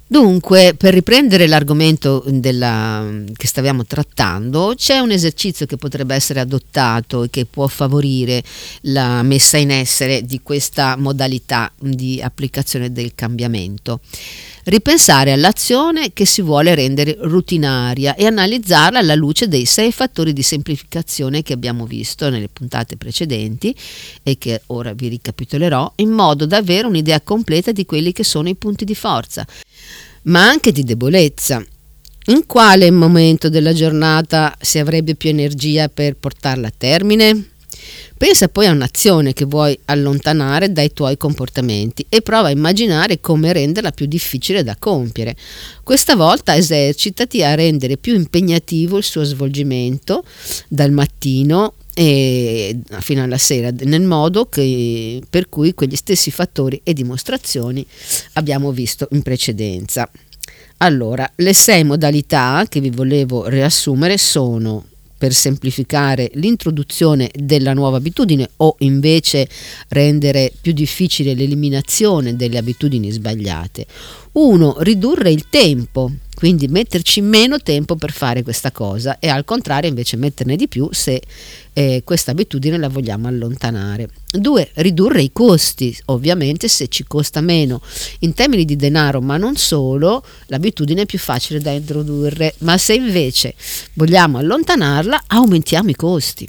Dunque, per riprendere l'argomento che stavamo trattando, c'è un esercizio che potrebbe essere adottato e che può favorire la messa in essere di questa modalità di applicazione del cambiamento. Ripensare all'azione che si vuole rendere rutinaria e analizzarla alla luce dei 6 fattori di semplificazione che abbiamo visto nelle puntate precedenti e che ora vi ricapitolerò, in modo da avere un'idea completa di quelli che sono i punti di forza, ma anche di debolezza. In quale momento della giornata si avrebbe più energia per portarla a termine? Pensa poi a un'azione che vuoi allontanare dai tuoi comportamenti e prova a immaginare come renderla più difficile da compiere. Questa volta esercitati a rendere più impegnativo il suo svolgimento dal mattino e fino alla sera, nel modo per cui quegli stessi fattori e dimostrazioni abbiamo visto in precedenza. Allora, le 6 modalità che vi volevo riassumere sono: per semplificare l'introduzione della nuova abitudine o invece rendere più difficile l'eliminazione delle abitudini sbagliate. 1. Ridurre il tempo, quindi metterci meno tempo per fare questa cosa e al contrario invece metterne di più se questa abitudine la vogliamo allontanare. 2. Ridurre i costi, ovviamente se ci costa meno in termini di denaro, ma non solo, l'abitudine è più facile da introdurre, ma se invece vogliamo allontanarla aumentiamo i costi.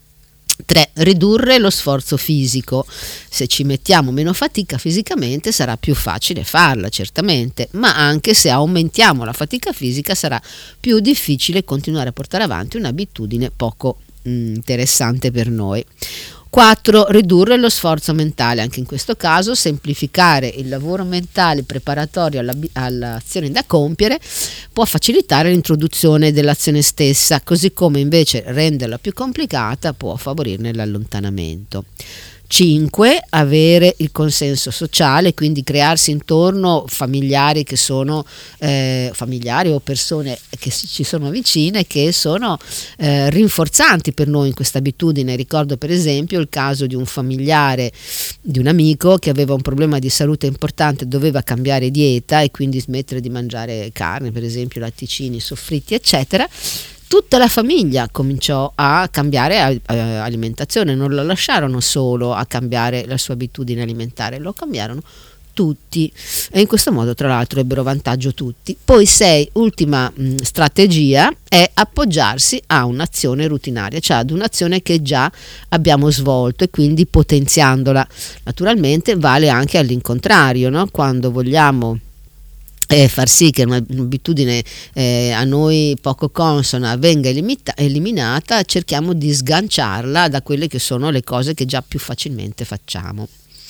3. Ridurre lo sforzo fisico. Se ci mettiamo meno fatica fisicamente sarà più facile farla, certamente, ma anche se aumentiamo la fatica fisica sarà più difficile continuare a portare avanti un'abitudine poco interessante per noi. 4. Ridurre lo sforzo mentale. Anche in questo caso semplificare il lavoro mentale preparatorio all'azione da compiere può facilitare l'introduzione dell'azione stessa, così come invece renderla più complicata può favorirne l'allontanamento. 5. Avere il consenso sociale, quindi crearsi intorno familiari che sono familiari o persone che ci sono vicine, che sono rinforzanti per noi in questa abitudine. Ricordo per esempio il caso di un familiare di un amico che aveva un problema di salute importante, doveva cambiare dieta e quindi smettere di mangiare carne, per esempio latticini, soffritti, eccetera. Tutta la famiglia cominciò a cambiare alimentazione, non lo lasciarono solo a cambiare la sua abitudine alimentare, lo cambiarono tutti e in questo modo tra l'altro ebbero vantaggio tutti. Poi 6, ultima strategia, è appoggiarsi a un'azione rutinaria, cioè ad un'azione che già abbiamo svolto e quindi potenziandola. Naturalmente vale anche all'incontrario, no? Quando vogliamo far sì che un'abitudine a noi poco consona venga eliminata, cerchiamo di sganciarla da quelle che sono le cose che già più facilmente facciamo.